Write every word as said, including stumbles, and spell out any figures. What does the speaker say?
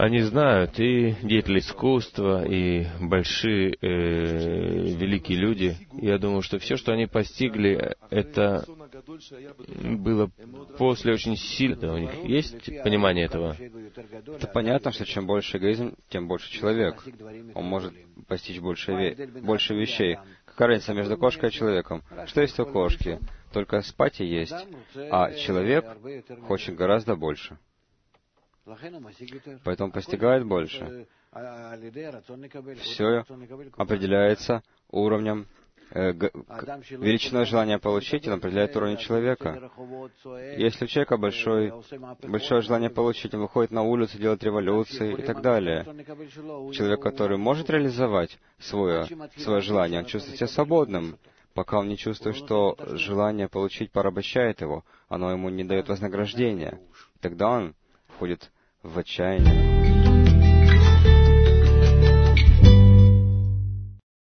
Они знают, и деятели искусства, и большие, э, великие люди. Я думаю, что все, что они постигли, это было после очень сильно. У них есть понимание этого? Это понятно, что чем больше эгоизм, тем больше человек. Он может постичь больше, ве... больше вещей. Какая разница между кошкой и человеком? Что есть у кошки? Только спать и есть. А человек хочет гораздо больше. Поэтому постигает больше. Все определяется уровнем, э, г... величиной желания получить, он определяет уровень человека. Если у человека большой, большое желание получить, он выходит на улицу, делает революции и так далее. Человек, который может реализовать свое, свое желание, он чувствует себя свободным, пока он не чувствует, что желание получить порабощает его, оно ему не дает вознаграждения. Тогда он входит в отчаяние.